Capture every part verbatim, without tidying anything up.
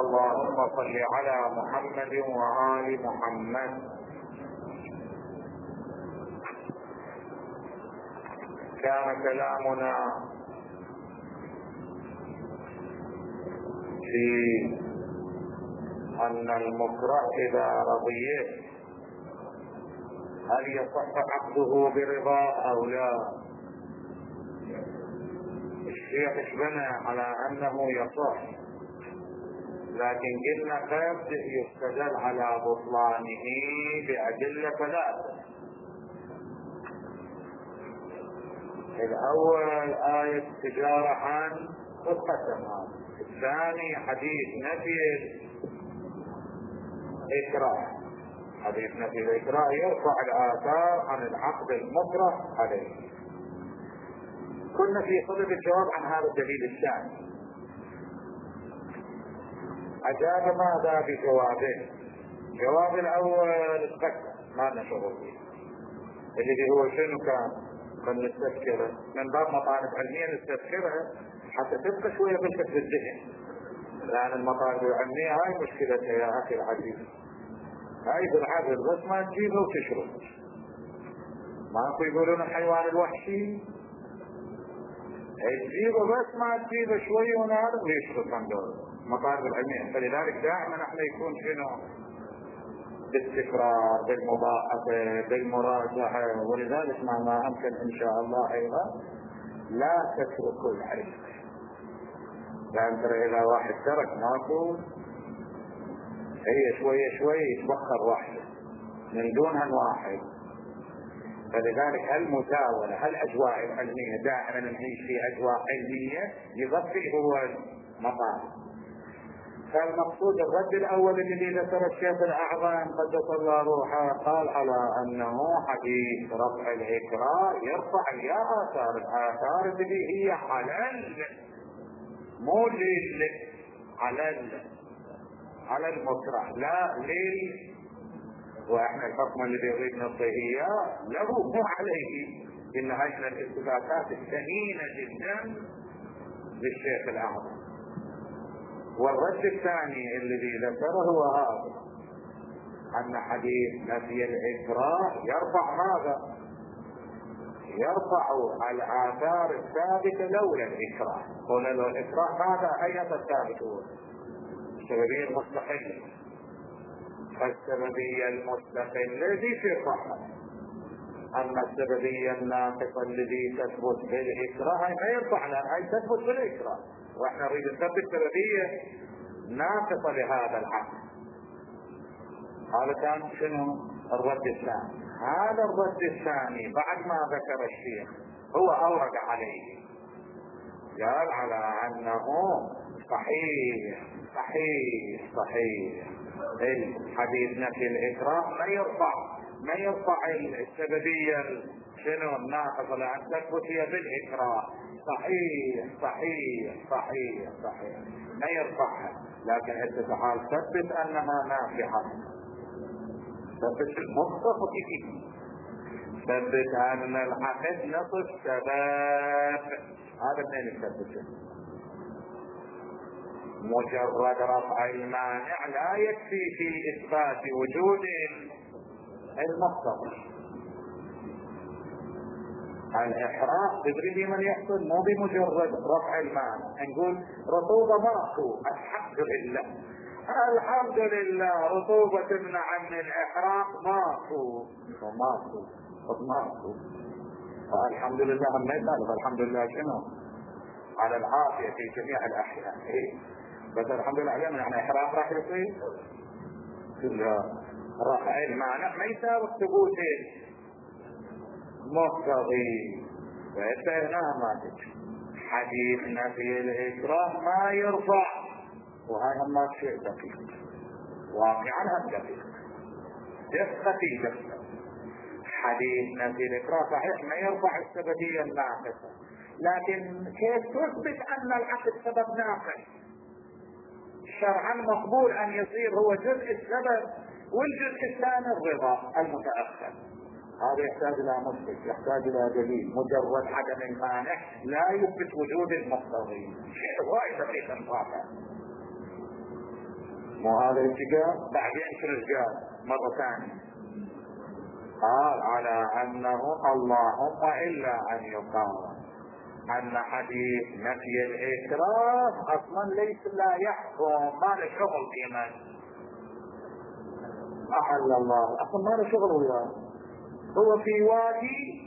اللهم صل على محمد وآل محمد. كان كلامنا في أن المكره إذا رضيه هل يصح عقده برضا أو لا. الشيخ اشبنا على أنه يصح، لكن قلنا قد يستدل على بطلانه بأدلة ثلاثة. الأول آية التجارة عن القسم، الثاني حديث نفي الإكراه. حديث نفي الإكراه يرفع الآثار عن العقد المكره عليه. كنا في صدد الجواب عن هذا الدليل الثاني. أجاب ماذا بجوابه؟ جواب الأول القسم ما لنا شغل فيه، اللي هو شنو كان؟ خلينا نستذكره من باب مطالب علمية، نستذكرها حتى تبقى شوية بلكة في الذهن، لأن المطالب العلمية هاي مشكلتها يا أخي العزيز. هاي في العادة بس ما تجيبه وتشرب. ماكو يقولون الحيوان الوحشي تجيبه بس ما تجيبه شوية ونهار ويشرب عن دور مطالب العلمية. فلذلك دائما احنا يكون شنو بالتكرار، بالمضاعفة، بالمراجعة. ولذلك ما أمكن إن شاء الله أيضا لا تتركوا العلم، لأن ترى إذا واحد ترك ماكو هي شوية شوية يتبخر واحد من دونها واحد. فلذلك المزاولة الأجواء العلمية دائما نعيش في أجواء علمية يغطي هو المطالب. فالمقصود الرد الأول الذي ذكر الشيخ الأعظم قدس الله روحه قال على أنه حديث رفع الإكراه يرفع يا آثار الآثار التي هي على مو لل على على المكره لا لل. واحنا الحكم الذي يريد نعطيه له مو عليه. إن هذه من الاثباتات الثمينة جدا للشيخ الأعظم. والرد الثاني الذي ذكره هو هذا، أن حديث نفي الإكراه يرفع ماذا؟ يرفع الآثار الثابتة لولا الإكراه. قلنا لو الإكراه ماذا؟ أي أثر ثابت هو؟ السببية المستقلة. فالسببية المستقلة الذي في الرحمة، أما السببية الناقصة الذي تثبت بالإكراه ما يرفع لها، هي تثبت بالإكراه، واحنا نريد نثبت سببية ناقصة لهذا العقل. هذا كان شنو الرد الثاني. هذا الرد الثاني بعد ما ذكر الشيخ هو أورد عليه، قال على أنه صحيح صحيح صحيح الحديث نفي الإكراه ما يرفع ما يرفع السببية شنو الناقصة لأن تثبت هي بالإكراه. صحيح صحيح صحيح صحيح ما يرفعها، لكن انت تعال ثبت انها نافعة، ثبت المختص فيه، ثبت ان العقد نصف سبب. هذا من يثبته. مجرد رفع المانع لا يكفي في اثبات وجود المختص. الإحراق تدري من يحصل مو بمجرد رفع المانع. نقول رطوبة ماكو، الحمد لله الحمد لله رطوبة تمنع عن الإحراق ماكو ماكو ماكو الحمد لله. هم ما يسالف الحمد لله شنو على العافية في جميع الأحيان. إيه بس الحمد لله علينا يعني إحراق راح يصير كلها. رفع المانع ما يساوي ثبوت مقتضي. فإنها ما تجي حديث نفي الإكراه ما يرفع، وهذا ما شيء دقيق واقعا هم دقيق دقة في دقة. حديث نفي الإكراه صحيح ما يرفع السببية الناقصة، لكن كيف تثبت أن العقد سبب ناقص؟ شرعا مقبول أن يصير هو جزء السبب والجزء الثاني الرضا المتأخر. هذا يحتاج الى مصدر، يحتاج الى دليل. مجرد عدم المانع لا يثبت وجود المقتضي. شيء وايد دقيق واقع. مو هذا الاتجاه. بعدين شنو قال مرة ثانية؟ قال على أنه اللهم إلا أن يقال أن حديث نفي الإكراه أصلا ليس لا يحكم، ما له شغل في من أحل الله، أصلا ما له شغل وياه، هو في وادي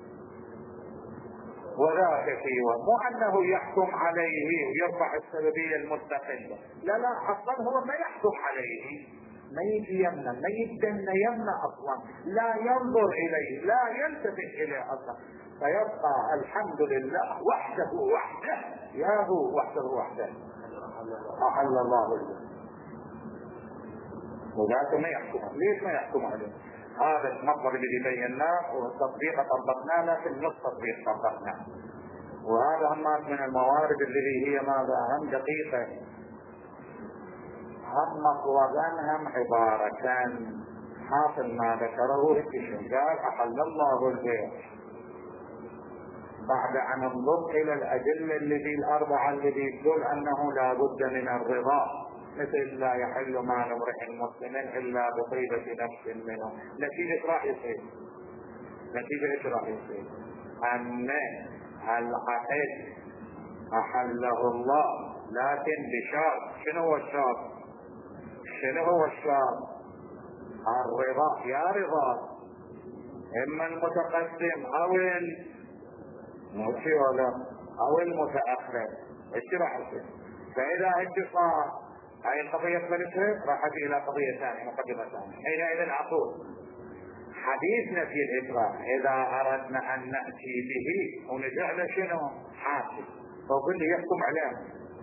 وذاك في وادي، مو أنه يحكم عليه ويرفع السببية المستقلة، لا لا، أصلا هو ما يحكم عليه، ما يجي يمنى، ما يدن يمنى أصلا، لا ينظر إليه، لا يلتفت إليه أصلا، فيبقى الحمد لله وحده وحده، يا هو وحده وحده أحل الله الجنة، وذاك ما يحكم. ليش ما يحكم عليه؟ هذا المطلب اللي بيناه والتطبيق طبقناه، لا في النص تطبيق طبقناه، وهذا هم من الموارد اللي هي ماذا أهم دقيقة، هم مطلبا هم عبارة حاصل ما ذكره الكشف، قال أحل الله البيع بعد أن انظر إلى الأدلة التي الأربعة التي تقول أنه لا بد من الرضا، مثل لا يحل مال امرئ مسلم إلا بطيبة نفس منه، نتيجة راح يصير، نتيجة ايش راح يصير؟ أن العقد أحله الله لكن بشرط. شنو هو الشرط؟ شنو هو الشرط؟ الرضا، يا رضا إما المتقدم أو الموشي ولا أو المتأخر، ايش راح يصير؟ فإذا انتصار هاي القضية ثالثة راحت إلى قضية ثانية مقدمة ثانية، حينئذ أقول حديث نفي الإكراه إذا أردنا أن نأتي به ونجعل شنو حاكم، فكل يحكم عليه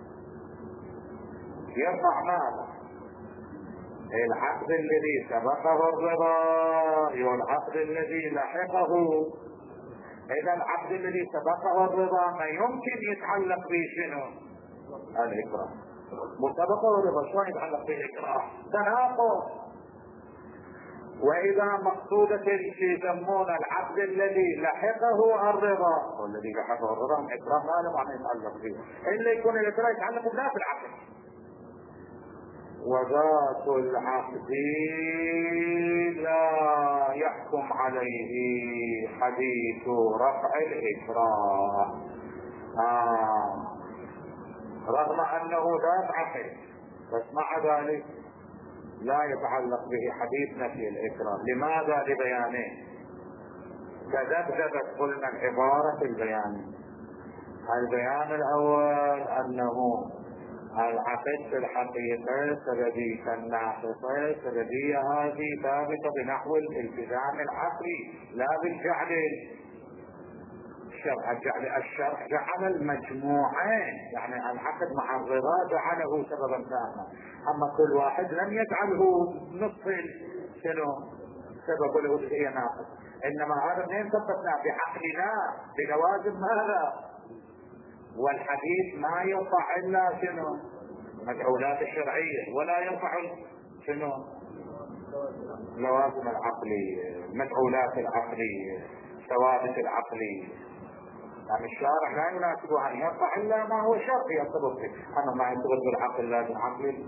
يرفع ماذا؟ العقد الذي سبقه الرضا والعقد الذي لحقه. إذا العقد الذي سبقه الرضا ما يمكن يتعلق به شنو؟ الإكراه. مسبقه الرضا شلون يتعلق به الإكراه؟ تناقض. وإذا مقصودة يسمون العقد الذي لحقه الرضا، والذي لحقه الرضا الإكراه ما له معنى يتعلق به، إلا يكون الإكراه يتعلق بذات العقد، وذات العقد لا يحكم عليه حديث رفع الإكراه آه. رغم أنه ذات عقد، بس مع ذلك لا يتعلق به حديث نفي الإكراه. لماذا؟ لبيانه. تذبذبت قلنا العبارة في البيان. البيان الأول أنه العقد في الحقيقة سببية الناقصة، سببية هذه ثابتة بنحو الالتزام العقلي لا بالجعل الشرع. الجعل الشرع جعل المجموعين، يعني العقد مع الرضا جعله سببا ثانيا، اما كل واحد لم يجعله نصف شنو سبب له هي ناقص، انما هذا منين ثبتنا؟ بعقلنا بلوازم هذا. والحديث ما يرفع الا شنو المفعولات الشرعيه، ولا يرفع شنو لوازم العقليه، المفعولات العقليه، ثوابت العقليه. يعني الشارع لا يناسبه ان يرفع الا ما هو شرط يرتبط به، اما ما يرتبط بالعقل لا بالعقل.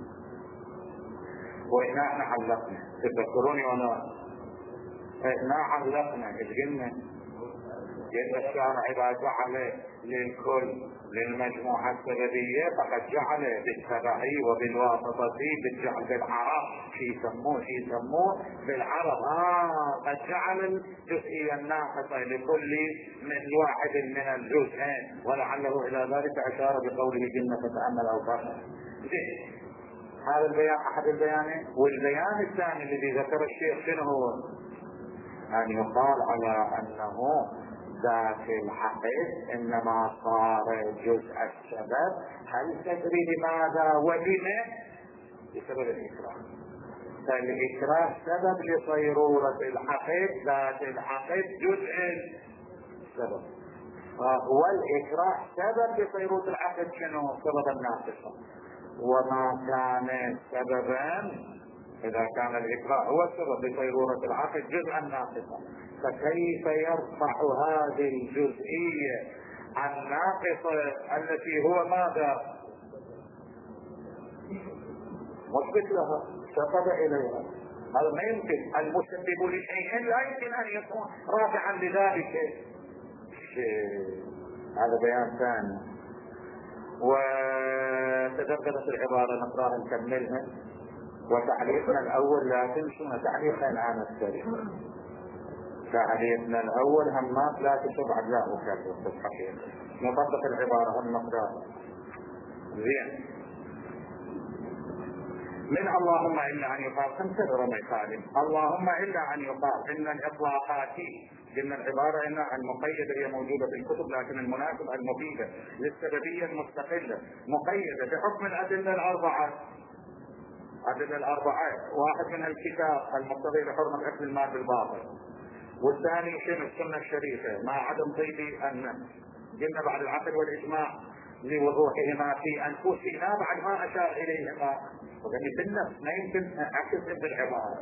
وإنا احنا علقنا، تذكروني وانا احنا علقنا ايش قلنا؟ يد الشارع اذا جعل للكل للمجموعة السببية فقد جعل بالتبعي وبالواسطة بالجعل بالعرب، شي يسموه شي يسموه بالعرب اه قد جعل الجزئية الناقصة لكل من واحد من الجزئين، ولعله الى ذلك اشار بقوله جنة تتأمل او بشر. هذا البيان احد البيانين. والبيان الثاني الذي ذكر الشيخ شنو هو؟ ان يقال على انه ذات الحقيقة انما صار جزء السبب. هل تدري لماذا ولما؟ بسبب الإكراه. فالإكراه سبب لصيرورة الحقيقة، ذات الحقيقة جزء السبب، فهو الإكراه سبب لصيرورة الحقيقة شنو؟ سبب الناقصة. وما كان سببا إذا كان الإكراه هو السبب لصيرورة العقد جزءا ناقصا، فكيف يرفع هذه الجزئية الناقصة التي هو ماذا؟ مثبت لها، سقط اليها. هذا ما يمكن. المسبب لشيء لا يمكن ان يكون رافعا لذلك. هذا بيان ثاني. وتدرجت العبارة نقراها نكملها. وتعليقنا الاول لا تنسون تعليقا الان السريع. تعليقنا الاول همات لا تشبع لا اكرر في الحقيقة. نطبق العبارة النقراها زين. من اللهم الا ان يقال خمسة رمي خالد. اللهم الا ان يقال ان الاطلاقات قلنا العبارة انها المقيدة هي موجودة في الكتب، لكن المناسب المفيدة للسببية المستقلة مقيدة بحكم الادلة الاربعة. أدلة الاربعة واحد من الكتاب المقتضي بحرمة اكل المال بالباطل، والثاني شنو السنة الشريفة مع عدم طيب النفس. قلنا بعد العقل والاجماع لوضوحهما في انفسنا بعد ما اشار اليهما، وقال بالنفس ما يمكن اعكس بالعبارة.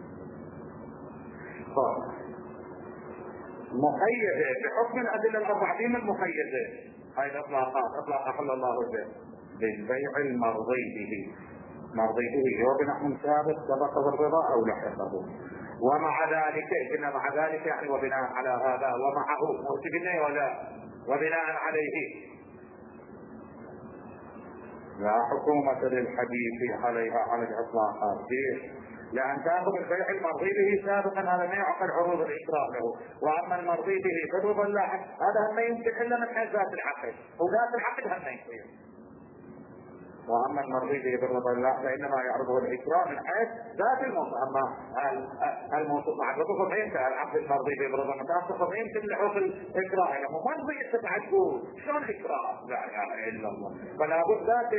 مقيدة بحكم الأدلة الأربعة. من المقيدة هاي الإطلاقات؟ إطلاق أحل الله به بالبيع المرضي به، مرضي به وبنحو ثابت سبق بالرضا أو لحقه. ومع ذلك قلنا مع ذلك يعني وبناء على هذا ومعه مرتبنا ولا وبناء عليه لا حكومة للحديث عليها على الإطلاقات. لأن تأخذ البيع المرضي به سابقا هذا ما يعقل عروض الإشراف له، وأما المرضي به بالرضا اللاحق هذا ما يمكن إلا من حيث ذات العقل، وذات العقل هم ما يمكن. وأما المرضي به بالرضا اللاحق فإنما يعرضه الإكراه من حيث ذات الموصف. أما الموصف مع الرضا ما يمكن العقل المرضي به بالرضا المتأخر ما يمكن لحوف الإكراه له. ما تبي يستطيع تقول شلون إكراه؟ لا إله إلا الله. فلا بد ذات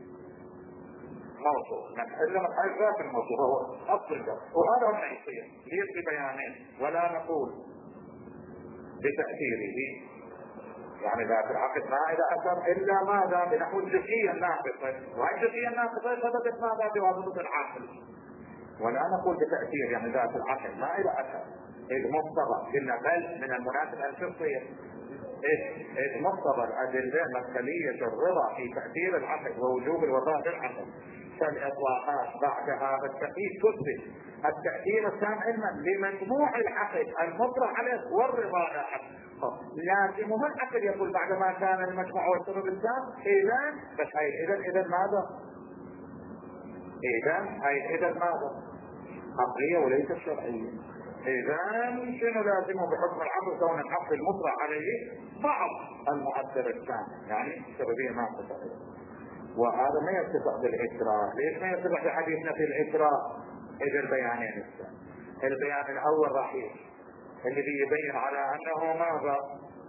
موصوف إلا من حيث ذات الموصوف هو أصل ده، وهذا هو ما يصير ليس بيانين ولا نقول بتأثيره. يعني ذات العقد ما إذا أثر إلا ماذا بنحو الجزئية الناقصة، والجزئية الناقصة ثبتت ماذا بواسطة العقل، ولا نقول بتأثير يعني ذات العقد ما إذا أثر. إذ مقتضى قلنا بل من المناسب أن تصير إذ مقتضى الأدلة مسألية الرضا في تأثير العقد ووجوب الوفاء بالعقد. فالإطلاقات بعد هذا التأثير تثبت التأثير التام علما لمجموع العقد المطرح عليه والرضا لاحق. لازمه العقل يقول بعد ما كان المجموع والسبب التام إذا بس هاي إذا إذا ماذا؟ إذا هاي إذا ماذا؟ عقلية وليس شرعية. إذا شنو لازمه بحكم العقل كون العقل المطرح عليه بعض المؤثر التام يعني سببية ما تتعلم. وهذا ما يتفق بالإكراه. ليش ما يتفق بحديثنا في الإكراه؟ إذا البيانين الثاني. البيان الأول رحيم الذي يبين على أنه ماذا؟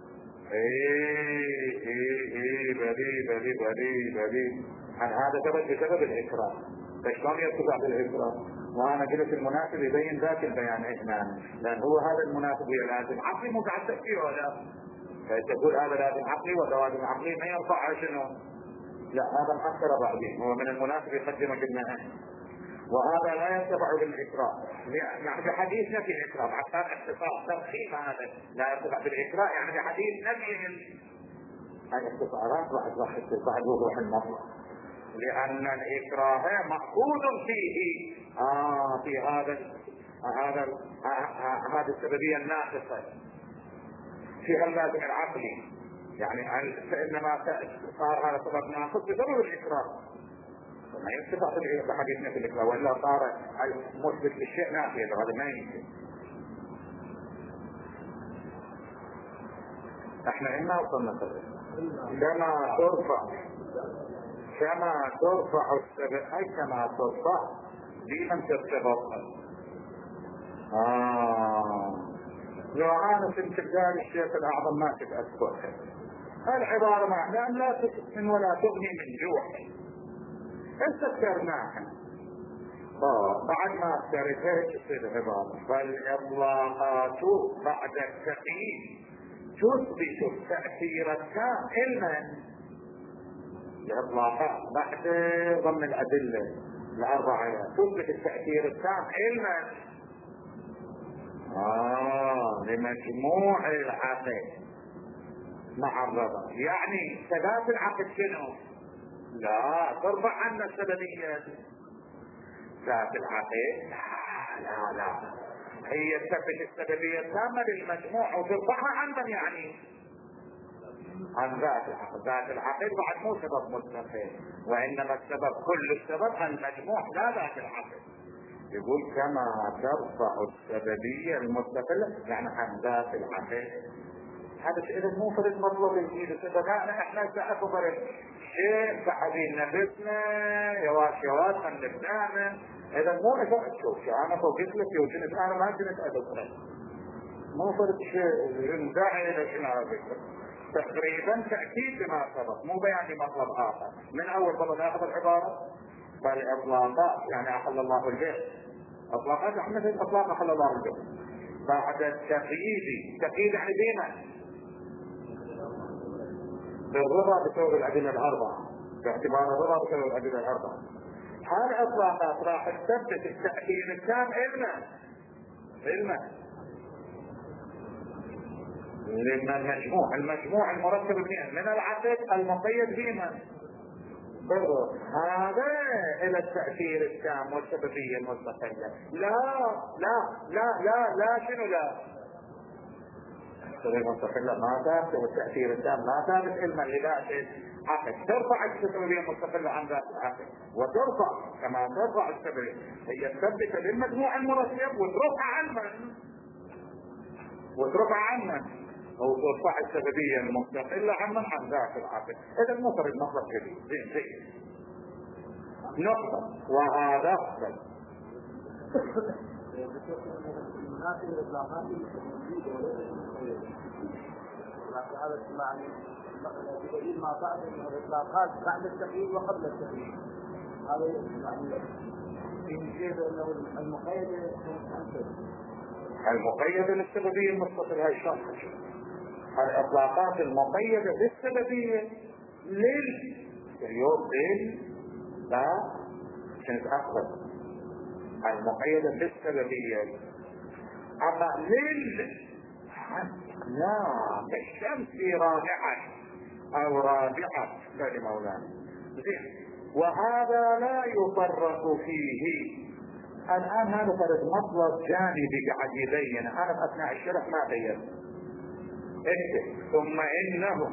إيه إيه إيه بدي بدي بدي بدي عن هذا سبب بسبب الإكراه. فشلون يتفق بالإكراه؟ وأنا قلت المناسب يبين ذات البيان هنا، لأن هو هذا المناسب لازم عقلي مو قاعد تفكير ولا تقول هذا لازم عقلي ولا لازم عقلي ما يرفع شنو؟ لا هذا مؤثر بعدين. هو من المناسب يقدم قلنا وهذا لا يتبع بالإكراه. يعني بحديث نفي الإكراه بعد كان اختصار ترخيص هذا لا يتبع بالإكراه يعني بحديث نفي هذه اختصارات راح راح بعد وضوح النص. لأن الإكراه مأخوذ فيه آه في هذا هذا هذه السببية الناقصة في اللازم العقلي. يعني فإنما صار هذا سبب ناقص بسبب الإكراه. ما ينتفع بحديثنا في الإكراه وإلا صار مثبت للشيء نافي. هذا ما يمكن. احنا إما وصلنا كما ترفع كما ترفع السبب أي كما ترفع لمن ترتبط. آه لو أنا في انتقال الشيخ الأعظم ما تتأثر العبارة معنى لأن لا تسمن ولا تغني من جوع استذكرناها. بعد ما افترقت في العبارة فالإطلاقات بعد التقييد تثبت التأثير التام علما. الإطلاقات بعد ضمن الأدلة الأربعة تثبت التأثير التام علما آه لمجموع العقل مع الرضا. يعني ثبات العقل شنو؟ لا ترفع عنا السببيات ذات العقد لا لا لا، هي تثبت السببية التامة للمجموع وترفعها عن من يعني؟ عن ذات العقد. ذات العقد بعد مو سبب مستقل، وإنما السبب كل السبب المجموع لا ذات العقد. يقول كما ترفع السببية المستقلة يعني عن ذات العقد. هذا إذا مو فرد مطلب الجيد السبب، احنا سأكبر شيء سحبين نفسنا يواش يواش خلفنانا. إذا مو إذا تشوف أنا فوقت لك يوجد أنا ما كنت أدخل مو فرد شيء داعي إلى شنو هذا تقريبا تأكيد لما سبق، مو بيان لمطلب آخر. من أول طلب آخر العبارة قال إطلاقات يعني أحل الله البيع، إطلاقات احنا في الإطلاق أحل الله البيع. بعد التقييد، تقييد يعني بينا بالرضا بسبب الأدلة الأربعة، باعتبار الرضا بسبب الأدلة الأربعة. هذه الإطلاقات راح تثبت التأكيد التام إلنا إلنا لما المجموع المجموع المركب اثنين من العقد المقيد بما بالرضا، هذا إلى التأثير التام والسببية المستقلة. لا لا لا لا لا شنو لا السببية المستقلة ما ثابت، والتأثير التام ما ثابت علما لذات عقد. ترفع السببية المستقلة عن ذات العقد وترفع كما ترفع السببية هي تثبت للمجموع المركب وترفع عن من وترفع عن من او ترفع السببية المستقلة عن من عن ذات العقد. اذا المفرد مطلب جديد زين زين نقطة وهذا أفضل. هذا معنى بدليل ما بعد من الإطلاقات بعد التقييد وقبل التقييد. هذا يعني يجب أنه المقيد المقيد للسببية المستقلة هاي شرط. الإطلاقات المقيدة بالسببية لل اليوم لل لا كانت أفضل المقيدة بالسببية. أما لل لا كالشمس رابعة أو رابعة لمولانا زين. وهذا لا يفرق فيه. الآن هذا فرد مطلب جانبي قاعد يبين، أنا في أثناء الشرح ما بين اكتب ثم إنه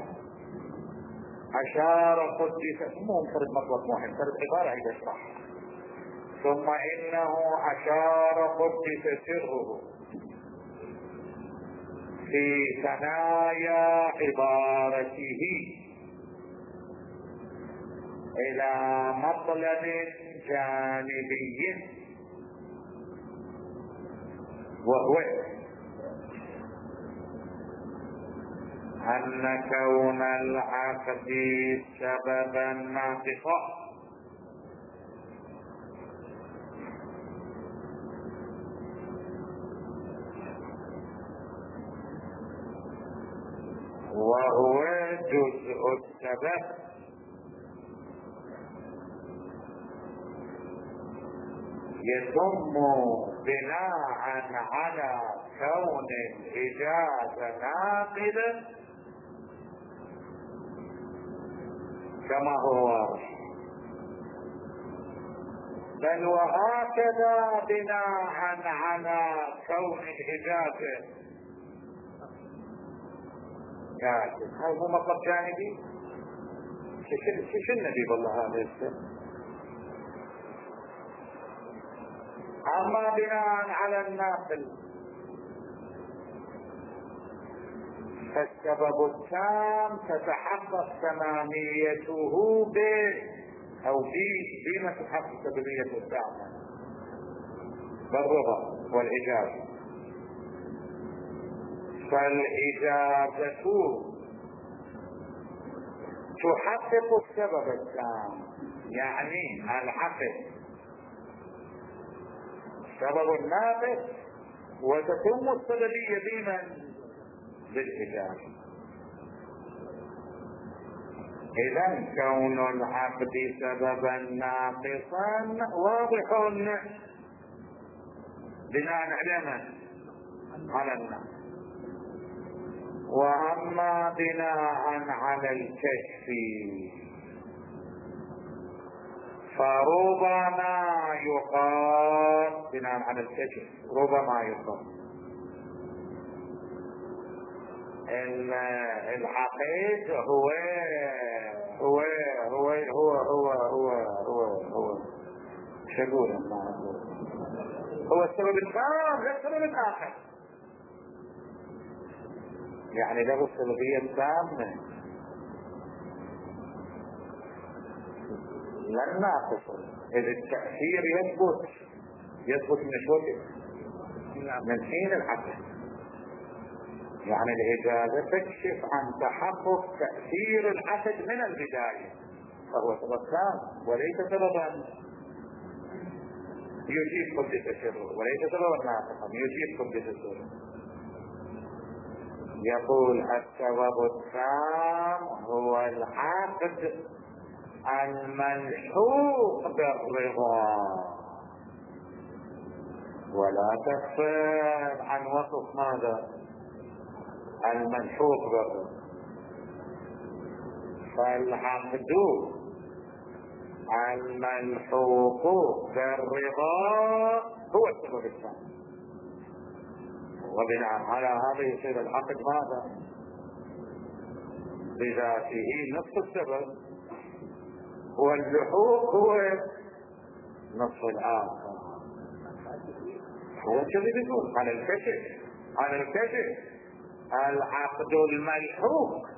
أشار قدس مو فرد مطلب مهم فرد عبارة عيد اشرح. ثم إنه أشار قدس سره في ثنايا عبارته إلى مطلب جانبي وهو أن كون العقد سببا ناقصا وهو جزء السبب يتم بناء على كون الإجازة ناقلا كما هو واضح، بل وهكذا بناء على كون الإجازة كاتب. هذا هو مطلب جانبي. شو النبي والله هذا الشيء. أما بناء على الناقل فالسبب التام تتحقق تماميته ب أو في بما تتحقق سببية التامة بالرضا والإجازة. فالإجازة تحقق السبب التام يعني العقد سبب الناقص وتتم السببية بمن بالإجازة. إذا كون العقد سببا ناقصا واضح بناء على من على الناقص. وأما بناء على الكشف فربما يقال بناء على الكشف، ربما يقال العقيد هو هو هو هو هو هو هو هو شو اقول هو السبب الثاني غير السبب الاخر، يعني له السببية التامة لن ناقصه. إذا التأثير يثبت يثبت من شوية من حين العقل، يعني الإجازة تكشف عن تحقق تأثير العقد من البداية، فهو سبب ثاني وليس سببا يجيب قدس سره، وليس سببا ناقصا يجيب قدس سره. يقول السبب التام هو العقد الملحوق بالرضا، ولا تغفل عن وصف ماذا الملحوق بالرضا. فالعقد الملحوق بالرضا هو السبب الثاني، وبناء على هذا يصير العقد ماذا بذاته نصف السبب، واللحوق هو نصف الآخر. هو الذي يقول على الكشف على الكشف العقد الملحوق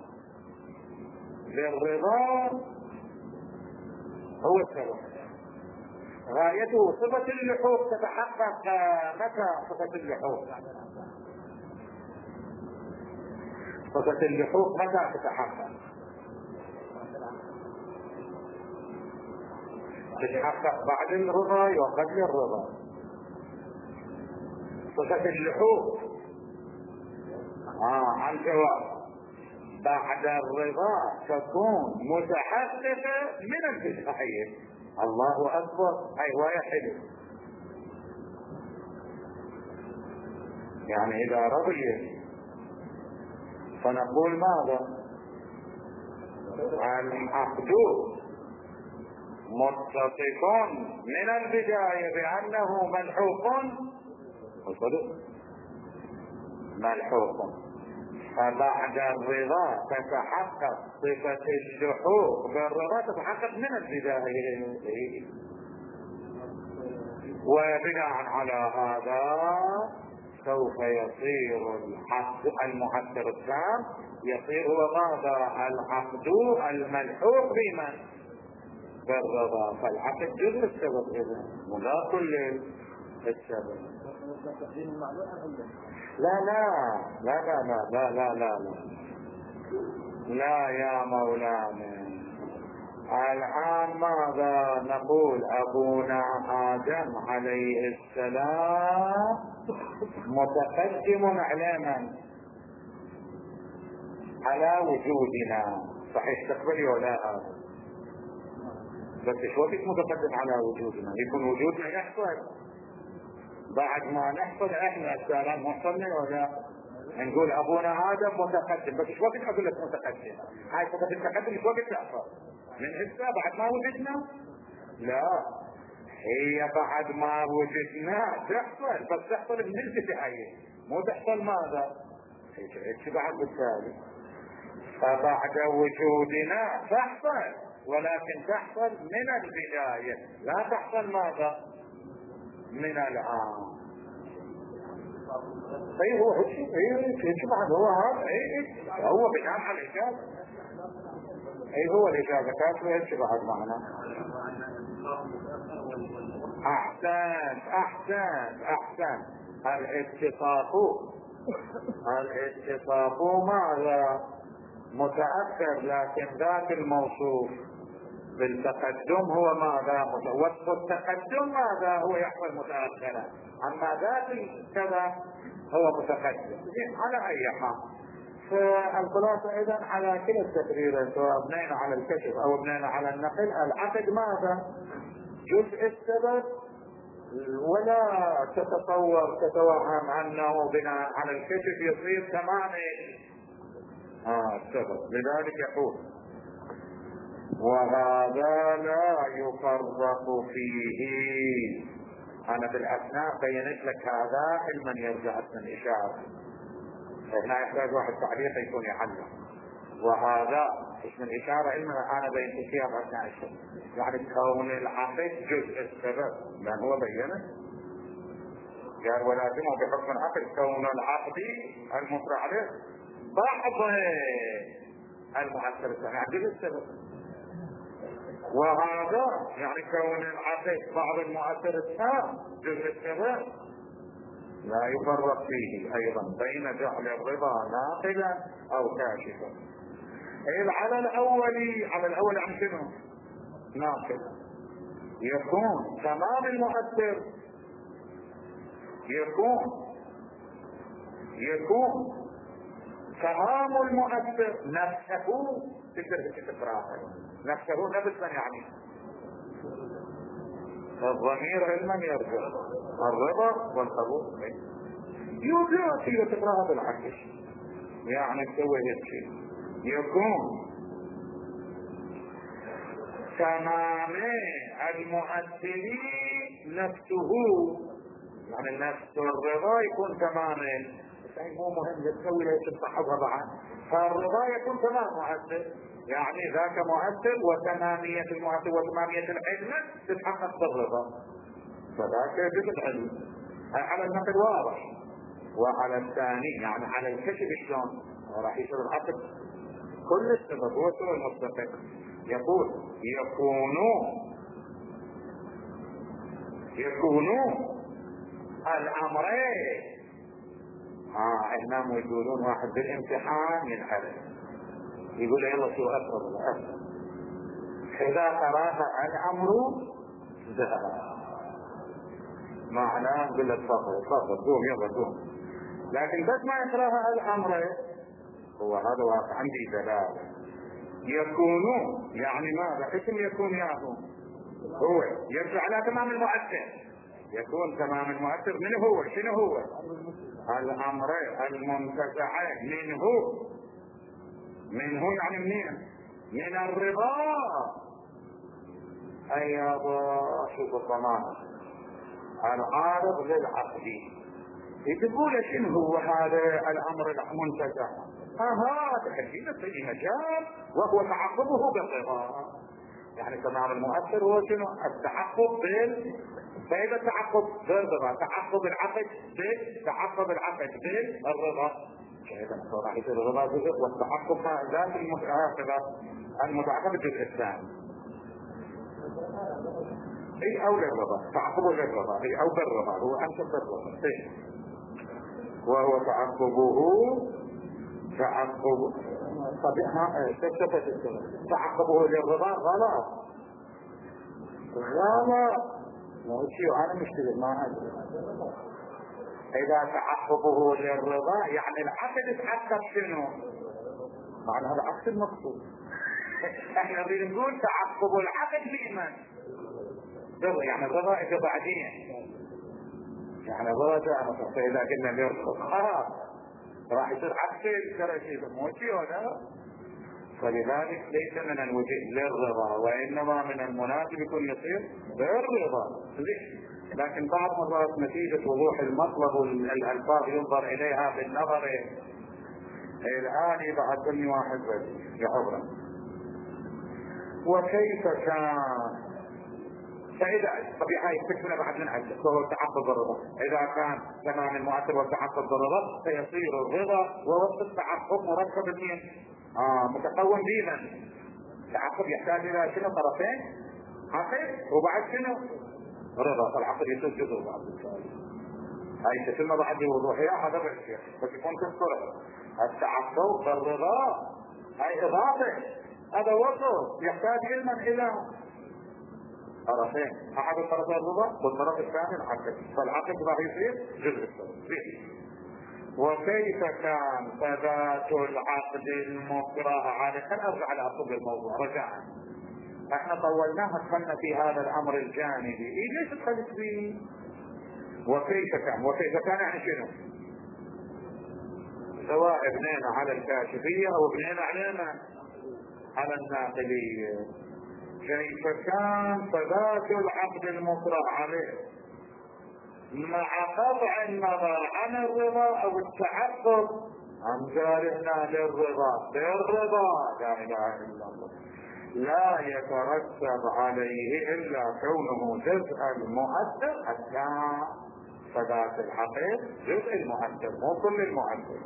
بالرضا هو السبب. غايته صفة اللحوق تتحقق متى؟ صفة اللحوق صفة اللحوق متى تتحقق؟ تتحقق بعد الرضا وقبل الرضا. صفة اللحوق آه عن جواب بعد الرضا تكون متحققة من البداية. الله أكبر، أي واحد. يعني إذا رضي فنقول ماذا؟ العقد متصف من البداية بأنه ملحوق وصدق ملحوق، فبعد الرضا تتحقق صفة اللحوق بالرضا تتحقق من البداية. وبناء على هذا سوف يصير الحق المؤثر التام يصير هو ماذا؟ العقد الملحوق بمن؟ بالرضا. فالعقد جزء السبب إذا ولا كل السبب. لا لا لا لا لا لا لا لا لا لا يا مولانا. الآن ماذا نقول؟ أبونا آدم عليه السلام متقدم على من؟ على وجودنا، صحيح تقبلي ولا هذا؟ بس شو وقت متقدم على وجودنا؟ يكون وجودنا يحصل بعد ما نحصل احنا السلام وصلنا ولا نقول ابونا آدم متقدم، بس شو وقت اقول لك متقدم؟ هاي صفة التقدم شو وقت تحصل؟ من هسه بعد ما وجدنا؟ لا، هي بعد ما وجدنا تحصل، بس تحصل من البداية مو تحصل ماذا؟ هيك بعد بالتالي فبعد وجودنا تحصل، ولكن تحصل من البداية لا تحصل ماذا؟ من الآن. اي هو هيك هيك بعد هو هذا اي هو بناء على الإجابة. اي هو الإجابة كانت هيك بعد معنا. احسن احسن احسن الاتصاف الاتصاف ماذا؟ متأثر، لكن ذات الموصوف بالتقدم هو ماذا؟ وصف التقدم ماذا؟ هو يحصل متأخرا، اما ذات كذا هو متقدم. على اي حال فالخلاصة اذا على كلا التقرير سواء بنينا على الكشف او بنينا على النقل العقد ماذا؟ جزء السبب، ولا تتصور تتوهم عنه بناء على الكشف يصير تمام اه السبب. لذلك يقول وهذا لا يفرق فيه. أنا بالأثناء بينت لك هذا علما يرجع اسم الإشارة، هنا يحتاج واحد تعليق يكون يعلق، وهذا اسم الإشارة علما أنا بينت فيها بأثناء الشيء، يعني كون العقد جزء السبب، لأن هو بينه قال ولازمه بحكم العقد كون العقد المفرع عليه بعض المؤثر الثاني يعني جزء السبب، وهذا يعني كون العقد بعض المؤثر الثاني جزء السبب لا يفرق فيه ايضا بين جعل الرضا ناقلا او كاشفا. اذ على الاول على الاول عن شنو؟ ناقل، يكون تمام المؤثر يكون يكون تمام المؤثر نفسه تقدر تقرأ نفسه نفسا يعني الضمير علما يرجع الرضا والقبول يوجد فيه تقرأها بالعكس، يعني تسوي هيك يكون تمام المؤثر نفسه، يعني النفس والرضا يكون تماما، مو مهم تسوي له تستحضها بعد، فالرضا يكون تمام مؤثر، يعني ذاك مؤثر وتمامية المؤثر وتمامية العلم تتحقق بالرضا، فذاك جزء العلم على النقل واضح. وعلى الثاني يعني على الكشف شلون راح يصير العقد كل السبب هو سوى المستقيم، يقول يكونوا يكونوا الامرين اه هنا يقولون واحد بالامتحان ينحرف يقول يلا شو اقرب الأسر اذا قراها الامر ذهب معناه يقول لك تفضل تفضل قوم يلا قوم، لكن بس ما يقراها الامر هو هذا واقع عندي دلاله. يكونوا يعني ماذا؟ اسم يكون ياهو هو يرجع على تمام المؤثر، يكون تمام المؤثر من هو شنو هو؟ الامر المنتزعين منه منه يعني منين؟ من الرضا ايضا شوف الضمان العارض للعقد تقول شنو هو هذا الامر المنتزع؟ هذا تحديد في مجال وهو تعقبه بالرضا، يعني تمام المؤثر هو شنو؟ التعقب بال فإذا التعقب بالرضا تعقب العقد بالتعقب العقد بالرضا، إذا راح يصير الرضا جزء والتعقب ذات المتعاقبة المتعاقبة الجزء الثاني اي او للرضا تعقبه للرضا اي او بالرضا هو انت بالرضا اي وهو تعقبه تعقب طبيعها تعقبه للرضا غلط غلط مو شيء انا مشتغل ما ادري. اذا تعقبه للرضا يعني العقد يتعقب شنو؟ معنى هذا عكس المقصود. احنا نريد نقول تعقب العقد لمن؟ رضا، يعني الرضا اجى بعدين، يعني الرضا جاء فاذا قلنا ليرفض خلاص راح يصير عكس الكراسي مو شيء هذا. فلذلك ليس من الوجه للرضا وانما من المناسب يكون يصير بالرضا، لكن بعض مرات نتيجة وضوح المطلب والالفاظ ينظر اليها بالنظر الآن بعثني واحد بس يحضر. وكيف كان فإذا طبيعي يكتبنا بعد من عجل فهو التعقب بالرضا، إذا كان تمام المؤثر والتعقب بالرضا فيصير الرضا ووقت التعقب مركب اثنين آه متقوم بينا. التعقب يحتاج إلى شنو؟ طرفين عقد وبعد شنو؟ رضا، فالعقد يصير جزء بعد هاي تسمى بعد وضوحها هذا الشيء بس يكون تذكره التعقب بالرضا هاي إضافة، هذا وصف يحتاج علما إلى طرفين، أحد الطرفين الرضا والطرف الثاني العقد، فالعقد راح يصير جزء الثاني. وكيف كان فذات العقد المكره على خلينا نرجع على أصل الموضوع رجعا، احنا طولناها دخلنا في هذا الأمر الجانبي إيه ليش دخلت فيه؟ وكيف كان وكيف كان يعني شنو؟ سواء بنينا على الكاشفية او بنينا علينا على الناقلية، كيف كان فذات العقد المطرح عليه مع قطع النظر عن الرضا او التعقب عن جارنا للرضا بالرضا لا اله الا الله لا يترتب عليه الا كونه جزء المؤثر حتى فذات الحقيقة جزء المؤثر مو كل المؤثر.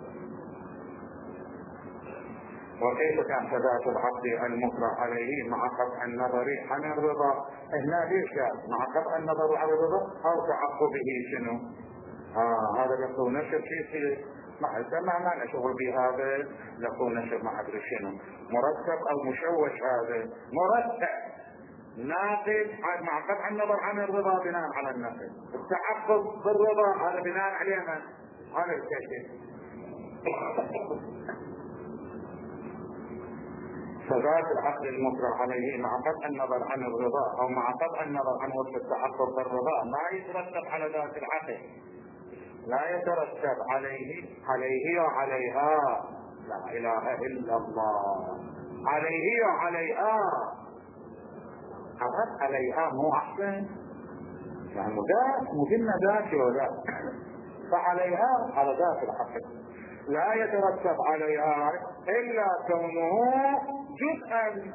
وكيف كان فذات العقد المطلق عليه مع قطع النظر عن الرضا؟ هنا ليش قال مع قطع النظر عن الرضا او تعقبه شنو؟ آه هذا لكو نشر شيء مع السمع ما نشغل بهذا لكو نشر ما ادري شنو مرتب او مشوش هذا مرتب ناقد مع قطع النظر عن الرضا بناء على النقد التعقب بالرضا هذا بناء عليه من على الكشف. فذات العقد المطرح عليه مع قطع النظر عن الرضا او مع قطع النظر عن وصف التعقب بالرضا ما يترتب على ذات العقد لا يترتب عليه عليه وعليها لا اله الا الله عليه وعليها عرفت عليها مو احسن يعني ذات مو قلنا ذات ولا فعليها على ذات العقد لا يترتب عليها الا كونه جزءا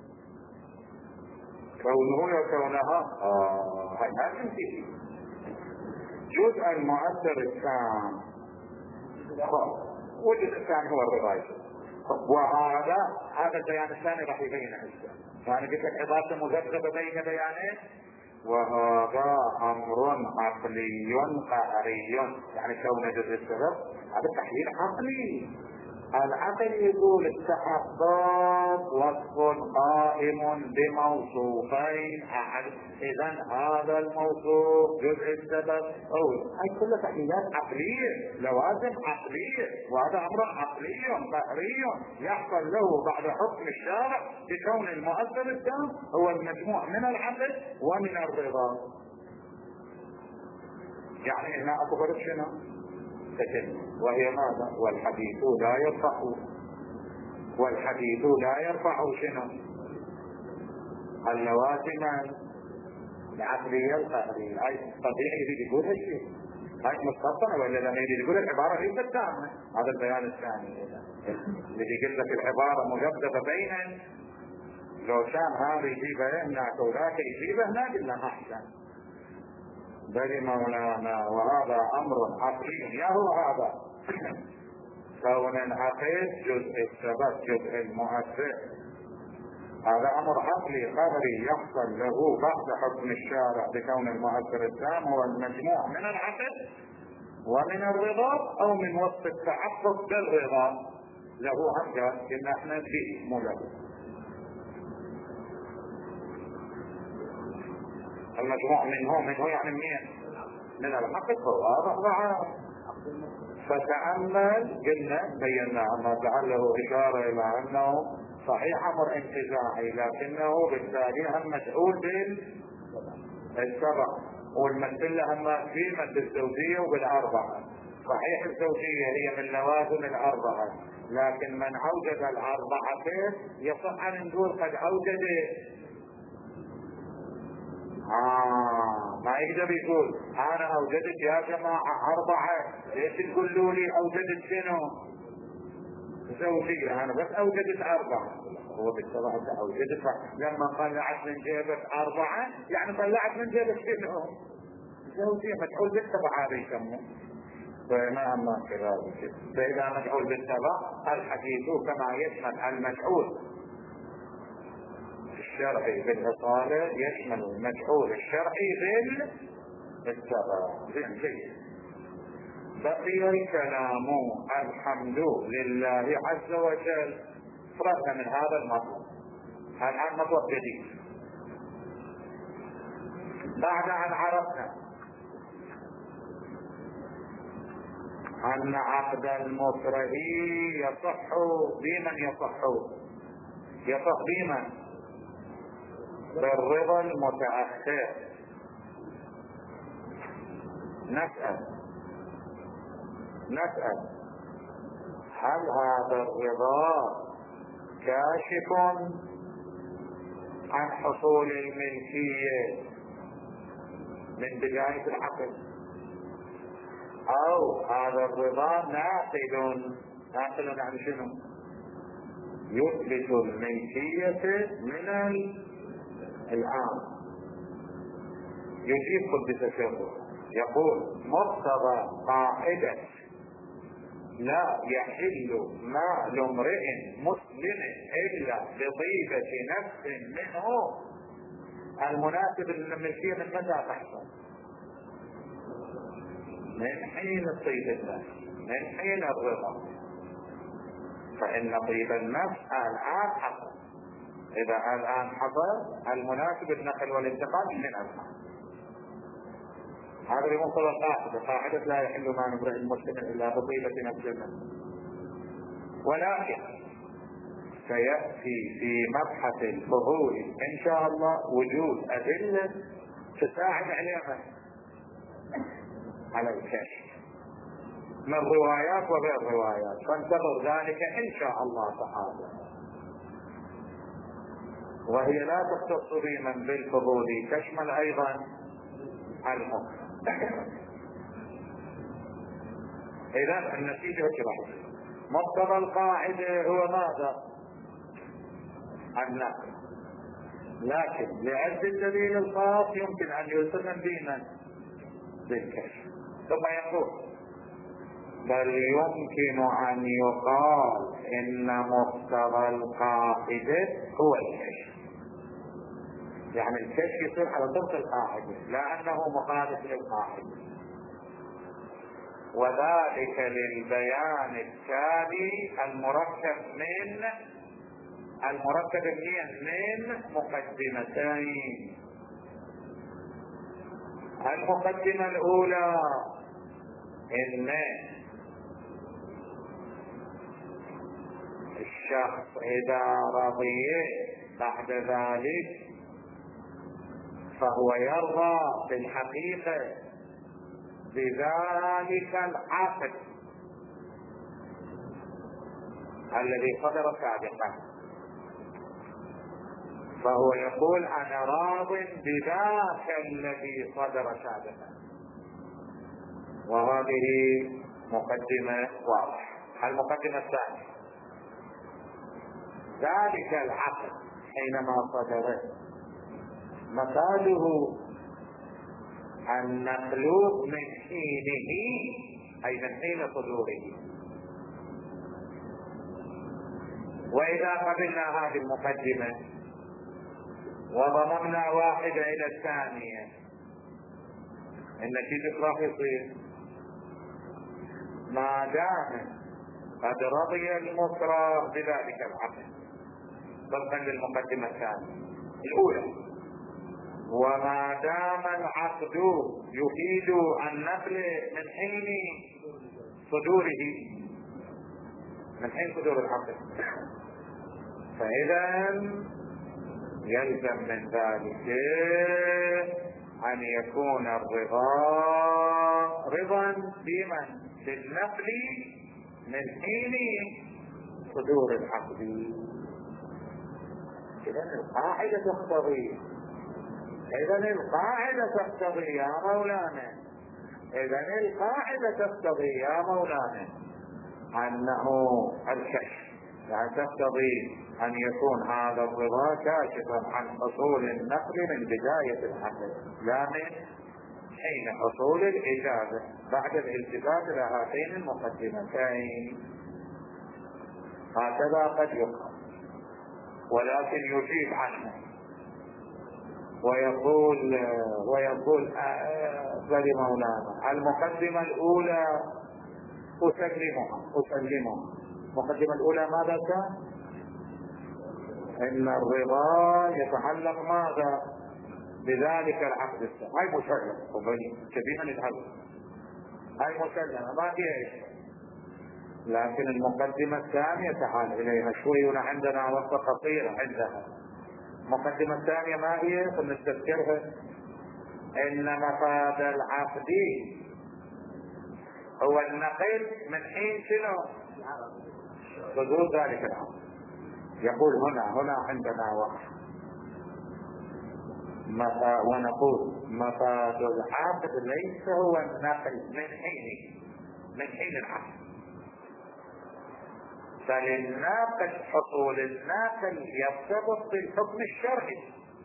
كونه وكونها اه هاي ما تنتهي جزء المؤثر الثاني والجزء الثاني هو الرضا وهذا هذا البيان الثاني راح يبين الاسلام وانا قلت لك عبارة مذبذبة بين بيانين وهذا امر عقلي قهري يعني كون جزء السبب هذا تحليل عقلي. العقل يقول التحقق وصف قائم بموصوفين اذا هذا الموصوف جزء السبب او هاي كلها تحليلات عقليه لوازم عقليه وهذا امر عقلي قهري يحصل له بعد حكم الشارع بكون المؤثر التام هو المجموع من العقل ومن الرضا. يعني هنا اكبر شنو وهي ماذا؟ والحديث لا يرفع والحديث لا يرفع شنو؟ اللوازم العقلية القهرية. هاي طبيعي يريد يقول هالشيء هاي مستطنة ولا لا يريد يقول العبارة ليست تامة. هذا البيان الثاني اللي يقول لك العبارة مجددة بين لو كان هذا يجيبه هناك وذاك يجيبه هناك قلنا احسن بل مولانا وهذا امر عقلي يا هو هذا كون العقل جزء السبب جزء المؤثر هذا امر عقلي قهري يحصل له بعد حكم الشارع بكون المؤثر التام هو المجموع من العقل ومن الرضا او من وصف التعقب بالرضا له هكذا ان احنا به مو له. المجموع منه منه يعني منين؟ من العقل هو واضح. فتأمل قلنا بينا أن لعله إشارة إلى أنه صحيح أمر انتزاعي لكنه بالتالي هم مسؤول بالسبع والمثل هم في مد الزوجية وبالأربعة. صحيح الزوجية هي من لوازم الأربعة لكن من أوجد الأربعة يصح أن نقول قد أوجد آه ما يقدر يقول انا اوجدت يا جماعة اربعة ليش تقولوا لي اوجدت شنو زوجية انا بس اوجدت اربعة هو بالطبع اوجدت لما طلعت من جيبك اربعة يعني طلعت من جيبك شنو زوجية مفعول بالطبع هذا يسموه فما اما كذا فاذا مفعول بالطبع الحديث كما يشمل المفعول الشرعي بالإطالة يشمل المجهول الشرعي بالسبب. زين جيد. بقي الكلام الحمد لله عز وجل. فرغنا من هذا المطلب الآن مطلب جديد بعد أن عرفنا أن عقد المكره يصح بمن يصح يصح بمن بالرضا المتأخر. نسأل نسأل هل هذا الرضا كاشف عن حصول الملكية من بداية العقد، أو هذا الرضا ناقل ناقل عن شنو؟ يثبت الملكية من الآن. يجيب قدس سره يقول مقتضى قاعدة لا يحل مال امرئ مسلم إلا بطيبة نفس منه، المناسب للملكية من متى تحصل؟ من حين طيب النفس، من حين الرضا. فإن طيب النفس الآن حصل، إذا الآن حصل المناسب النقل والانتقال من الآن. هذا بمقتضى القاعدة، قاعدة لا يحل مال امرئ مسلم إلا بطيبة نفس منه. ولكن سيأتي في مبحث الفضول إن شاء الله وجود أدلة تساعد عليها على الكشف من روايات وغير روايات، فانتظر ذلك إن شاء الله تعالى. وهي لا تختص بمن بالفضول، تشمل أيضا المطلق. إذا النتيجة كده، مقتضى القاعدة هو ماذا؟ النقل، لكن لعد الدليل الخاص يمكن أن يلتزم بمن؟ بالكشف. ثم يقول بل يمكن أن يقال إن مقتضى القاعدة هو الكشف، يعني الكشف يصير على ضبط القاعدة لا أنه مخالف للقاعدة، وذلك للبيان التالي المركب من المركب من مقدمتين. المقدمة الأولى إن الشخص إذا رضي بعد ذلك فهو يرضى في الحقيقة بذلك العقد الذي صدر سابقا، فهو يقول أنا راض بذاك الذي صدر سابقا. وهذه مقدمة واضحة. المقدمة الثانية ذلك العقد حينما صدر مفاده المخلوق من حينه، أي من حين صدوره. وإذا قبلنا هذه المقدمة وضممنا واحدة إلى الثانية النتيجة راح يصير ما دام قد رضي المكره بذلك العقد طبقا للمقدمة الثانية الأولى، وما دام العقد يفيد النقل من حين صدوره، من حين صدور العقد، فإذا يلزم من ذلك أن يكون الرضا رضا بمن؟ بالنقل من حين صدور العقد. إذا القاعدة تقتضي إذا القاعدة تقتضي يا مولانا إذا القاعدة تقتضي يا مولانا أنه الكشف، يعني تقتضي أن يكون هذا الرضا كاشفا عن حصول النقل من بداية العقد لا من حين حصول الإجازة بعد الالتفات إلى هاتين المقدمتين. هكذا قد يقال، ولكن يجيب عنه ويقول ويقول بل مولانا المقدمة الأولى أسلمها أسلمها المقدمة الأولى ماذا كان؟ إن الرضا يتعلق ماذا؟ بذلك العقد الثاني. هاي مسلمة وبني كثيرا يتعلق، هاي مسلمة ما فيها شيء. لكن المقدمة الثانية تعال إليها شوي، عندنا وقت قصير عندها. المقدمة الثانية ما هي؟ فنستذكرها. إن مفاد العقد هو النقل من حين شنو؟ صدور ذلك العقد. يقول هنا هنا عندنا وقت ونقول مفاد العقد ليس هو النقل من حين من حين العقد، فللناقل حصول الناقل يرتبط بالحكم الشرعي.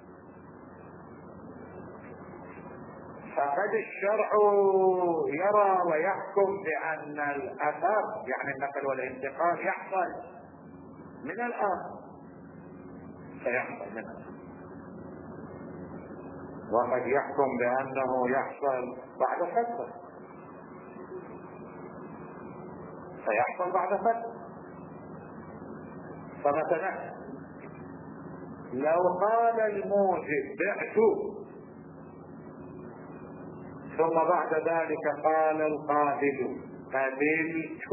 فقد الشرع يرى ويحكم بأن الأثر يعني النقل والانتقال يحصل من الآن، سيحصل منه، وقد يحكم بأنه يحصل بعد فترة، سيحصل بعد فترة. فمثلا لو قال الموجب بعت ثم بعد ذلك قال القابل قبلت،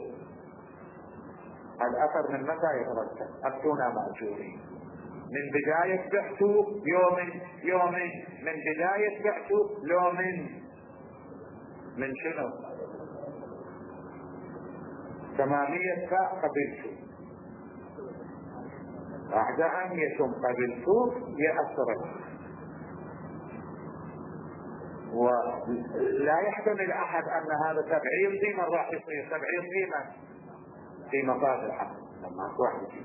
الأثر من متى يترتب؟ أبتنا مأجورين من بداية بعت يوم يوم من بداية بعت لو من من شنو؟ ثمانية ساعة قبلت، بعد أن يتم قبلت يأثر. ولا يحتمل أحد أن هذا تبعيض ديما راح يصير تبعيض ديما في مفاد الحق لما واحد فيه،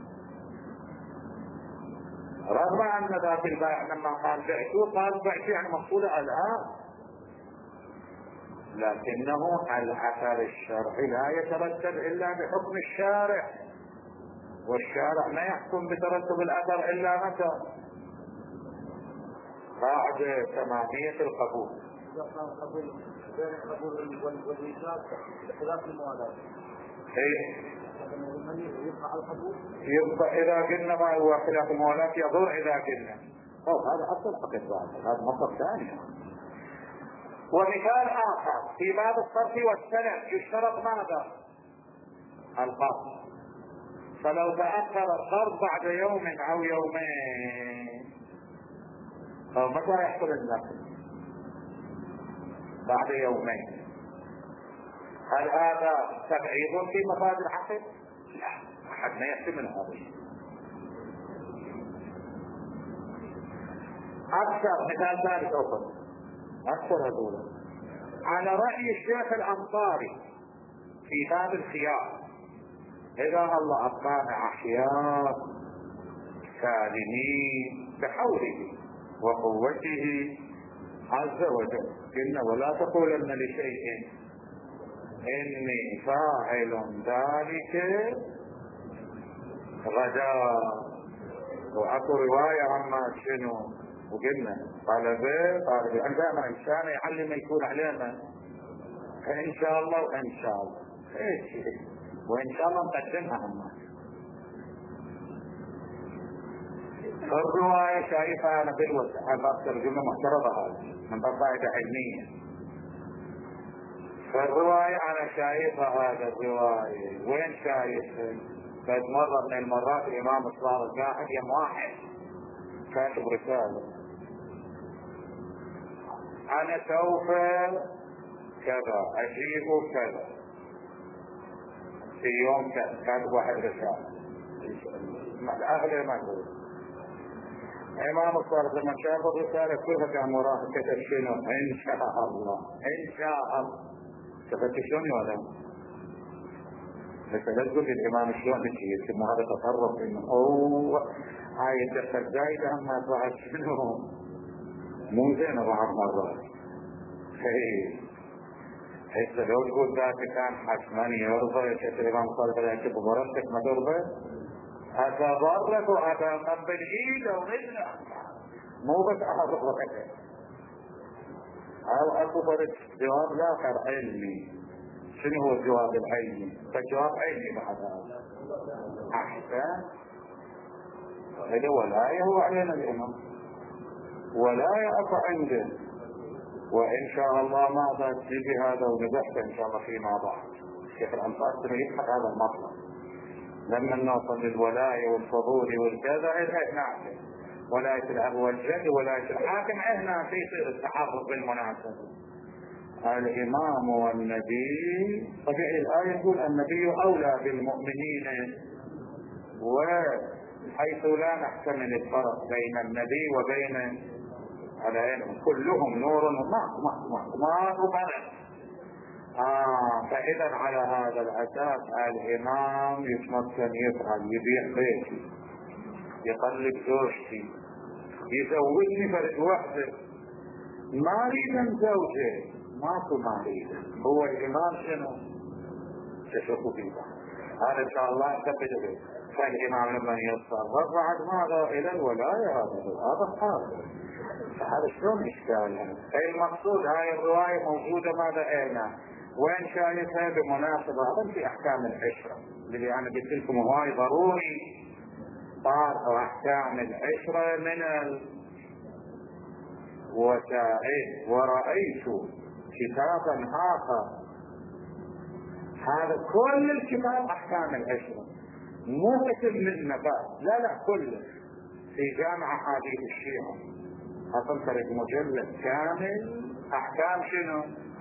رغم أن ذات البائع لما قال بعته قال بعت يعني مقصودة الآن، لكنه الأثر الشرعي لا يترتب إلا بحكم الشارع، والشارع ما يحكم بترتب الأثر إلا متى؟ بعد ثمانية القبول. القبول بين القبول والإيجاب بخلاف الموالاة. إيه؟ يبقى على القبول. يبقى إذا قلنا ما هو خلاف الموالاة يضر إذا قلنا. أو هذا أصل حقيقة، هذا مصدر ثاني. ومثال آخر في باب الصرف والسلف يشترط ماذا؟ القرض. فلو تأخر القرض بعد يوم أو يومين أو متى يحصل النقل؟ بعد يومين. هل هذا تبعيض في مفاد العقد؟ لا، أحد ما يحتمل هذا. أكثر مثال ثالث أخر أكثر هذولا على رأي الشيخ الأنصاري في باب الخيار، إذا الله أعطانا أحياء سالمين بحوله وقوته عز وجل، قلنا ولا تقولن لشيء إني فاعل ذلك غدا. وأكو رواية عما شنو وقلنا قال به قال به عندما إنسان يعلم يكون علينا إن شاء الله وإن شاء الله إيش وإن شاء الله نقدمها هم. الرواية شايفها أنا بالوسع هذا ترجمة محترمة هذا من قاعدة علمية. فالرواية أنا شايفها هذا الرواية وين شايفها؟ بعد مرة من المرات الإمام الصادق قاعد يوم واحد كاتب رسالة أنا سوف كذا أجيب كذا في يوم كذا، كاتب واحد رسالة أهل ما يقول إمام الصادق لما شاف الرسالة كلها كان وراها كتب شنو؟ إن شاء الله إن شاء الله. شفت شلون ولا؟ بس لا تقول الإمام شلون نجي يسمى هذا تصرف إنه أوه هاي الدقة الزايدة أما بعد شنو؟ مو زين بعض مرات. هي هسه لو تقول ذاك كان حتما يرضى شفت الإمام الصادق لا يكتب مرتك ما ترضى؟ هذا ضرك وهذا من بالإيد ومثله مو بس أحد وقته. أو أكو فرق جواب آخر علمي. شنو هو الجواب العلمي؟ فالجواب علمي بعد هذا أحسن. هذا ولاية هو علينا الإمام ولاية أكو عنده، وإن شاء الله ماذا تجي هذا ونبحث إن شاء الله فيما بعد. الشيخ الأنصاري يبحث هذا المطلب لما نوصل للولاية والفضول والكذا إذا نعرف ولاية الأب والجد ولاية الحاكم هنا في التحرك بالمناسبة. الإمام والنبي طبيعي الآية تقول النبي أولى بالمؤمنين، وحيث لا نحتمل الفرق بين النبي وبين على كلهم نور وما ما ما ما ما آه فإذا على هذا الأساس الإمام يتمكن يفعل يبيع بيتي، يقلب زوجتي، يزوجني فرد وحده، ما أريد زوجة، ماكو ما أريد. هو الإمام شنو؟ تشوفوا فيه هذا إن شاء الله يعتقد به. فالإمام لما يتصرف بعد ماذا إلى الولاية، هذا هذا حاضر. فهذا شلون إشكال هذا؟ المقصود هاي الرواية موجودة ماذا أين؟ وين شايفها بمناسبة هذا في أحكام العشرة اللي أنا قلت لكم هاي ضروري طار أحكام العشرة من الوسائل. ورأيت كتابا آخر، هذا كل الكتاب أحكام العشرة، مو كتب من نبات، لا لا كله في جامعة حديث الشيعة، أصنفرد مجلد كامل أحكام شنو؟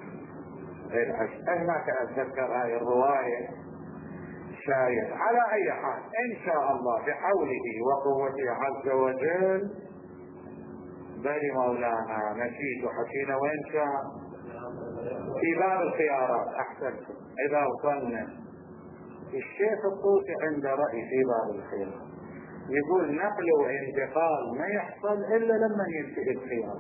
هناك أتذكر هاي الرواية شايف. على أي حال إن شاء الله بحوله وقوته عز وجل بني مولانا نسيت وحكينا وين كان في باب الخيارات. أحسنتم. إذا وصلنا الشيخ الطوسي عند رأي في باب الخيارات يقول نقل وانتقال ما يحصل إلا لما ينتهي الخيار.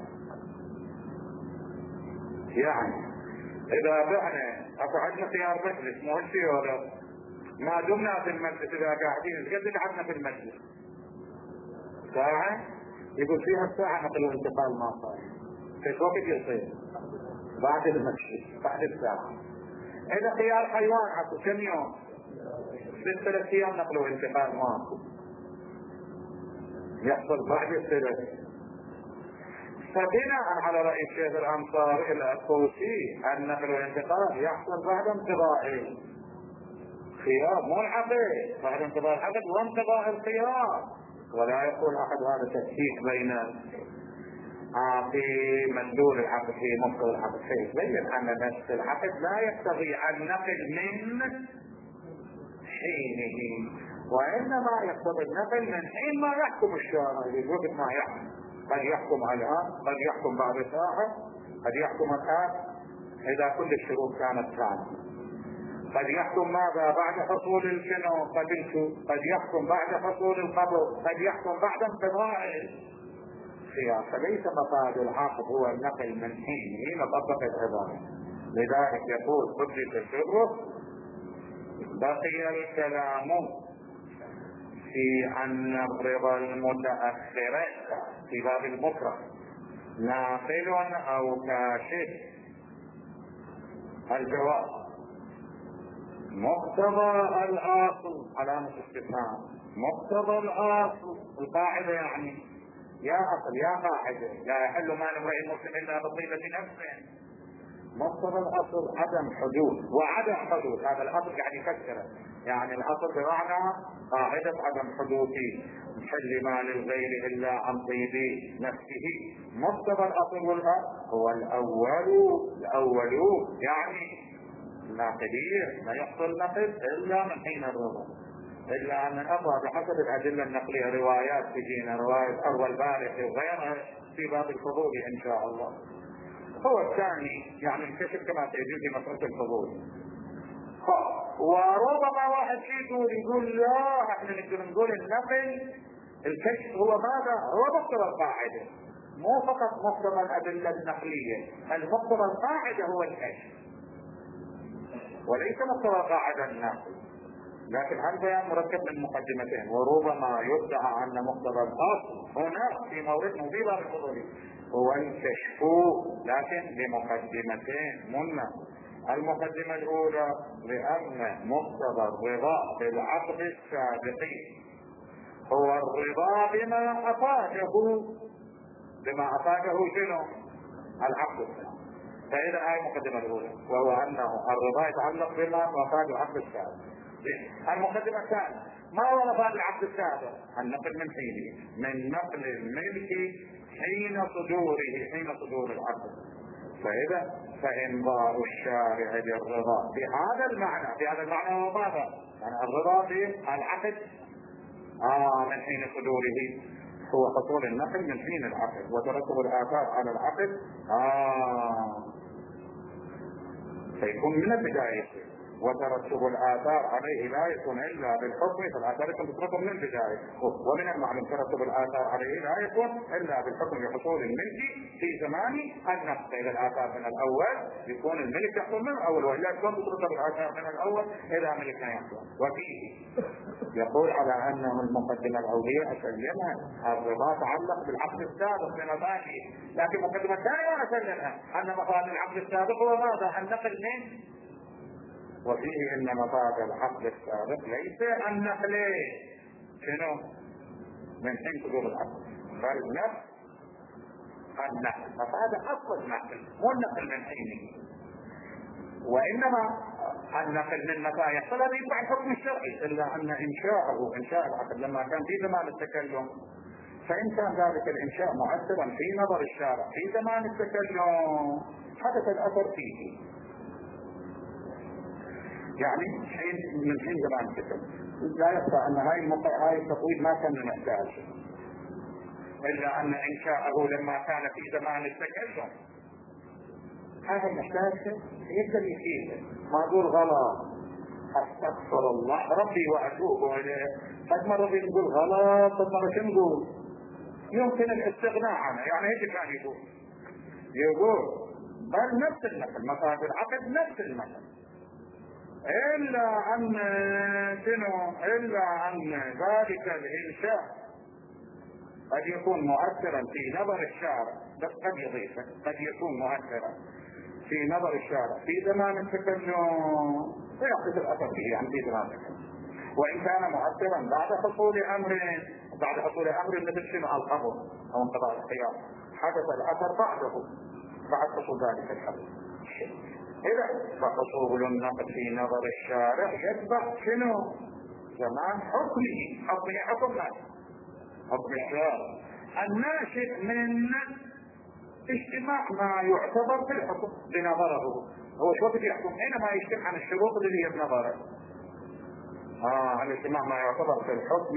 يعني إذا بعنا أكو عندنا خيار مجلس مو هالشيء ولا ما دمنا في المجلس، إذا قاعدين قد قعدنا في المجلس ساعة يقول فيها الساعة نقل وانتقال ما صار، في وقت يصير بعد المجلس بعد الساعة. إذا خيار حيوان أكو كم يوم؟ ست ثلاث أيام نقل وانتقال ماكو، يحصل بعد الثلاث. فبناء على رأي الشيخ الأنصاري إلى الطوسي النقل والانتقال يحصل بعد انقضاء الخيار، مو العقد، بعد انقضاء العقد وانقضاء الخيار. ولا يقول أحد هذا تفكيك بين آه في مندول العقد في مقتضى العقد، فيبين أن نفس العقد لا يقتضي النقل من حينه، وإنما يقتضي النقل من حين ما يحكم الشارع، بوقت ما يحكم. قد يحكم الآن، قد يحكم بعد ساعة، قد يحكم الآن إذا كل الشروط كانت كاملة، قد يحكم ماذا بعد حصول الشنو قبلت، قد يحكم بعد حصول القبض، قد يحكم بعد انقضاء الخيار. فليس مفاد العقد هو النقل من حينه نطبق العبارة. لذلك يقول قدس سره بقي الكلام في أن الرضا المتأخرة في باب المكره ناقل أو كاشف. الجواب مقتضى الأصل علامة استفهام، مقتضى الأصل القاعدة يعني يا أصل يا قاعدة لا يحل مال امرئ مسلم إلا بطيبة نفسه. مقتضى الأصل عدم حدود، وعدم حدود هذا الأصل قاعد يفسره، يعني الأصل بمعنى قاعدة عدم حدود محل مال الغير إلا عن طيب نفسه. مقتضى الأصل والأصل هو الأول، الأول يعني الناقلية، ما يحصل نقل إلا من حين الرضا، إلا أن الأمر بحسب الأدلة النقلية روايات تجينا، رواية أول بارح وغيرها في باب الفضول إن شاء الله. هو الثاني يعني الكشف كما سيجي في مسألة الفضول. وربما واحد يقول يقول لا احنا نقدر نقول النقل الكشف هو ماذا؟ هو مقتضى القاعدة، مو فقط مقتضى الأدلة النقلية، المقتضى القاعدة هو الكشف وليس مقتضى القاعدة النقل. لكن هالبيان مركب من مقدمتين، وربما يدعى أن مقتضى الأصل هنا في موردنا في باب الفضول هو الكشف، لكن بمقدمتين منا. المقدمة الأولى لأن مقتضى الرضا بالعقد السابق هو الرضا بما أفاده، بما أفاده شنو؟ العقد السابق. فإذا هاي المقدمة الأولى، وهو أنه الرضا يتعلق بما أفاده العقد السابق. المقدمة الثانية ما هو مفاد العقد السابق؟ النقل من حينه، من نقل الملك حين صدوره، حين صدور العقد. فإذا فإمضاء الشارع للرضا بهذا المعنى، بهذا المعنى هو ماذا؟ يعني الرضا بالعقد آه من حين صدوره هو حصول النقل من حين العقد وترتب الآثار على العقد آه فيكون من البداية، وترتب الآثار عليه لا يكون إلا بالحكم، فالآثار يكون تترتب من البداية، ومن المعلوم ترتب الآثار عليه لا يكون إلا بالحكم بحصول الملك في زمان النقل. إذا الآثار من الأول يكون الملك يحصل من الأول، وإلا يكون تترتب الآثار من الأول إذا ملك يحصل. وفيه يقول على أنه المقدمة الأولية أسلمها الربا تعلق بالعقد السابق بمبادئه، لكن المقدمة الثانية ما أسلمها أن مفاد العقد السابق هو ماذا؟ النقل من، وفيه ان مفاد العقد السابق ليس النقل شنو من حين حدوث العقد، بل نفس النقل، مفاد اصل النقل مو النقل من حينه، وانما النقل من متى يحصل هذا يتبع الحكم الشرعي، الا ان انشاءه انشاء العقد لما كان في زمان التكلم، فان كان ذلك الانشاء مؤثرا في نظر الشارع في زمان التكلم حدث الاثر فيه، يعني حين من حين زمان التكلم. لا يخفى ان هاي المقا... هاي التطويل ما كان محتاج، الا ان انشاءه لما كان في زمان التكلم هذا محتاج يقدر يشيله، ما اقول غلط استغفر الله ربي واتوب اليه، قد مره نقول غلط قد مره شو نقول يمكن الاستغناء عنه، يعني هيك كان يقول يقول بل نفس النقل مفاد العقد نفس النقل، إلا أن شنو إلا أن ذلك الإنشاء قد يكون مؤثرا في نظر الشارع، بس قد يضيف قد يكون مؤثرا في نظر الشارع في زمان التكلم فيحدث الأثر فيه، يعني في زمان التكلم، وإن كان مؤثرا بعد حصول أمر بعد حصول أمر مثل شنو القبض أو انقضاء الخيار حدث الأثر بعده بعد حصول ذلك الحدث. إذا فحصول النقد في نظر الشارع يتبع شنو زمان حكمه، حكمه حكمه حكم الشارع الناشئ من اجتماع ما يعتبر في الحكم بنظره، هو شو بدي يحكم حينما يجتمع عن الشروط اللي هي بنظره اه الاجتماع ما يعتبر في الحكم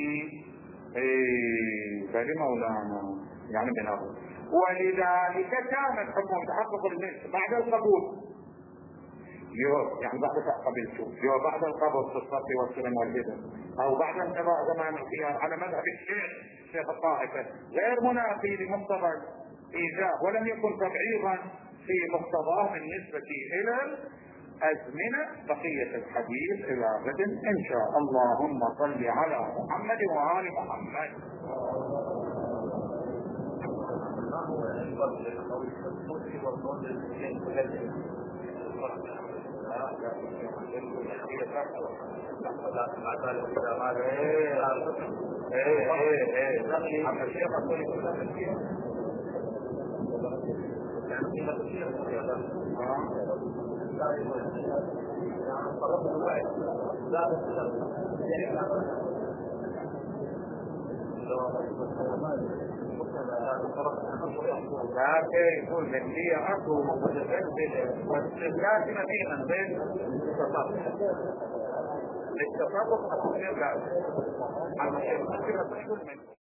ايه بل مولانا يعني بنظره، ولذلك كان الحكم تحقق الملك بعد القبول يو يعني بعد قبلته يو بعد القبض في الصرف والسلم والهدم، او بعد انقضاء زمان الخيار على مذهب الشيخ شيخ الطائفه غير منافي لمقتضى الايجاب ولم يكن تبعيضا في مقتضاه بالنسبه الى الازمنه. بقيه الحديث الى غد ان شاء الله. اللهم صل على محمد وآل محمد. ايه ايه ايه عم الشيخ اقول لكن يقول من هي أرض متجددة واستغلال مدينة بين التصرف التصرف أصلا يرجع عن الشيء